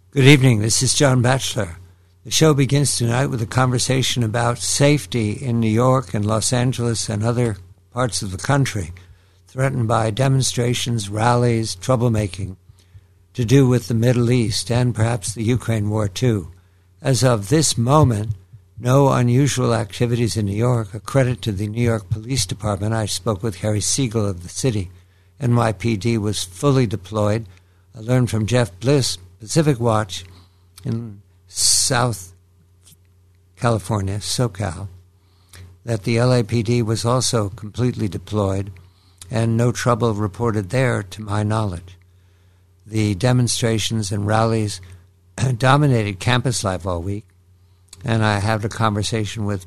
Good evening. This is John Batchelor. The show begins tonight with a conversation about safety in New York and Los Angeles and other parts of the country threatened by demonstrations, rallies, troublemaking to do with the Middle East and perhaps the Ukraine war too. As of this moment, no unusual activities in New York. A credit to the New York Police Department. I spoke with Harry Siegel of the city. NYPD was fully deployed. I learned from Jeff Bliss, Pacific Watch in South California, SoCal, that the LAPD was also completely deployed and no trouble reported there to my knowledge. The demonstrations and rallies dominated campus life all week, and I had a conversation with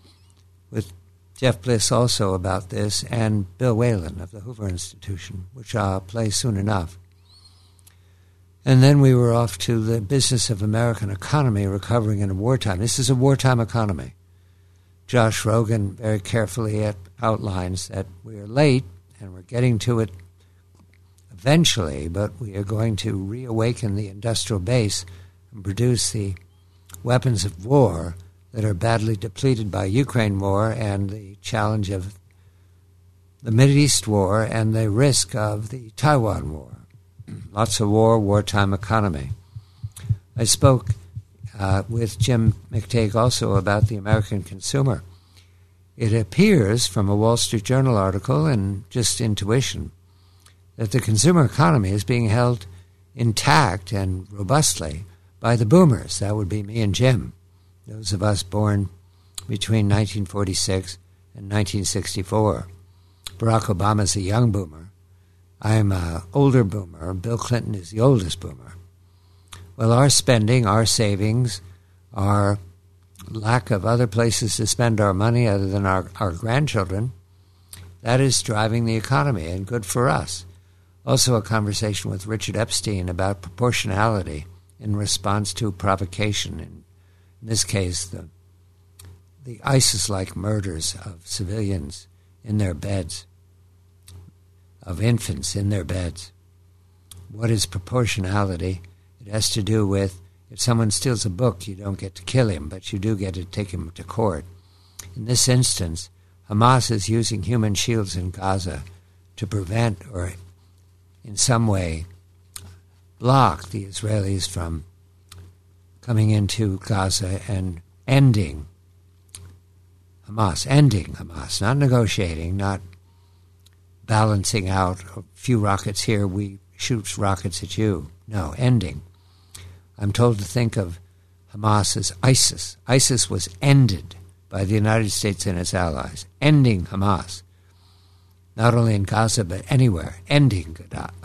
Jeff Bliss also about this, and Bill Whalen of the Hoover Institution, which I'll play soon enough. And then we were off to the business of American economy recovering in a wartime. This is a wartime economy. Josh Rogan very carefully outlines that we are late, and we're getting to it eventually, but we are going to reawaken the industrial base and produce the weapons of war that are badly depleted by Ukraine war and the challenge of the Mideast war and the risk of the Taiwan war. Lots of war, wartime economy. I spoke with Jim McTague also about the American consumer. It appears from a Wall Street Journal article and just intuition that the consumer economy is being held intact and robustly by the boomers. That would be me and Jim, those of us born between 1946 and 1964. Barack Obama's a young boomer. I'm an older boomer. Bill Clinton is the oldest boomer. Well, our spending, our savings, our lack of other places to spend our money other than our grandchildren, that is driving the economy, and good for us. Also a conversation with Richard Epstein about proportionality in response to provocation. In this case, the ISIS-like murders of civilians in their beds, of infants in their beds. What is proportionality? It has to do with if someone steals a book, you don't get to kill him, but you do get to take him to court. In this instance, Hamas is using human shields in Gaza to prevent or in some way block the Israelis from coming into Gaza and ending Hamas, not negotiating, not balancing out a few rockets here, we shoot rockets at you. No, ending. I'm told to think of Hamas as ISIS. ISIS was ended by the United States and its allies. Ending Hamas. Not only in Gaza, but anywhere. Ending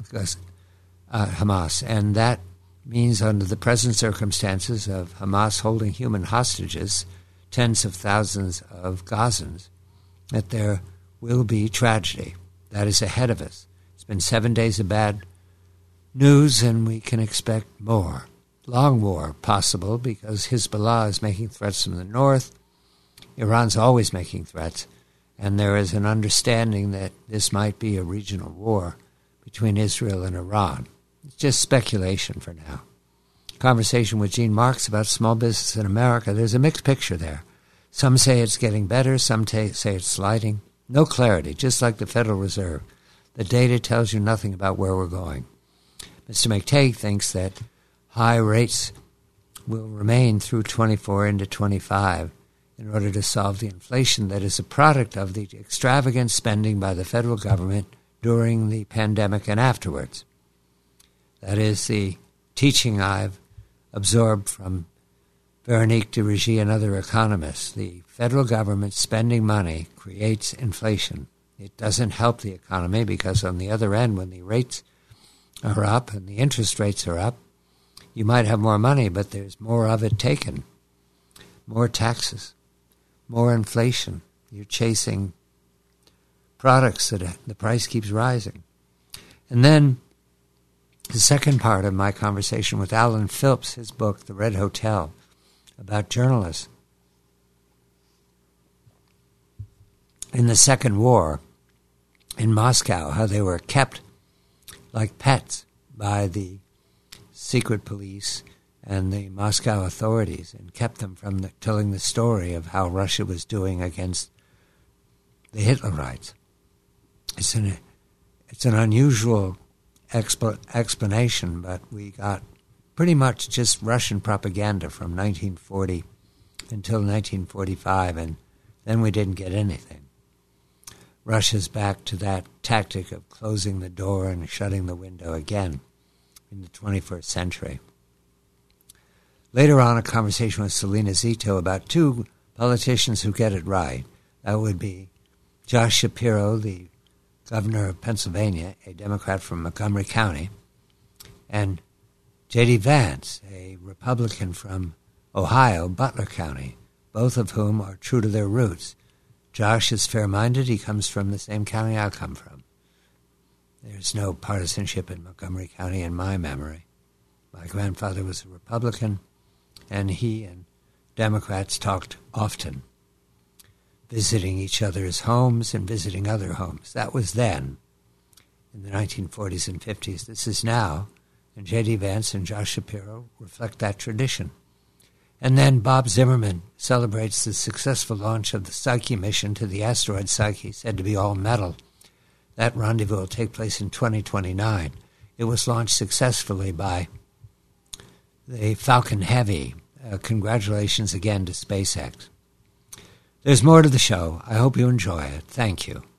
Hamas. And that means under the present circumstances of Hamas holding human hostages, tens of thousands of Gazans, that there will be tragedy. That is ahead of us. It's been 7 days of bad news, and we can expect more. Long war possible because Hezbollah is making threats from the north. Iran's always making threats, and there is an understanding that this might be a regional war between Israel and Iran. It's just speculation for now. Conversation with Gene Marks about small business in America. There's a mixed picture there. Some say it's getting better, some say it's sliding. No clarity, just like the Federal Reserve. The data tells you nothing about where we're going. Mr. McTague thinks that high rates will remain through 24 into 25 in order to solve the inflation that is a product of the extravagant spending by the federal government during the pandemic and afterwards. That is the teaching I've absorbed from Veronique de Rugy and other economists. The federal government spending money creates inflation. It doesn't help the economy because on the other end, when the rates are up and the interest rates are up, you might have more money, but there's more of it taken. More taxes, more inflation. You're chasing products that the price keeps rising. And then the second part of my conversation with Alan Phillips, his book, The Red Hotel, about journalists. In the Second War in Moscow, how they were kept like pets by the secret police and the Moscow authorities and kept them from telling the story of how Russia was doing against the Hitlerites. It's an unusual explanation, but we got pretty much just Russian propaganda from 1940 until 1945, and then we didn't get anything. Russia's back to that tactic of closing the door and shutting the window again in the 21st century. Later on, a conversation with Selena Zito about two politicians who get it right. That would be Josh Shapiro, the governor of Pennsylvania, a Democrat from Montgomery County, and J.D. Vance, a Republican from Ohio, Butler County, both of whom are true to their roots. Josh is fair-minded. He comes from the same county I come from. There's no partisanship in Montgomery County in my memory. My grandfather was a Republican, and he and Democrats talked often, visiting each other's homes and visiting other homes. That was then, in the 1940s and 50s. This is now, and J.D. Vance and Josh Shapiro reflect that tradition. And then Bob Zimmerman celebrates the successful launch of the Psyche mission to the asteroid Psyche, said to be all metal. That rendezvous will take place in 2029. It was launched successfully by the Falcon Heavy. Congratulations again to SpaceX. There's more to the show. I hope you enjoy it. Thank you.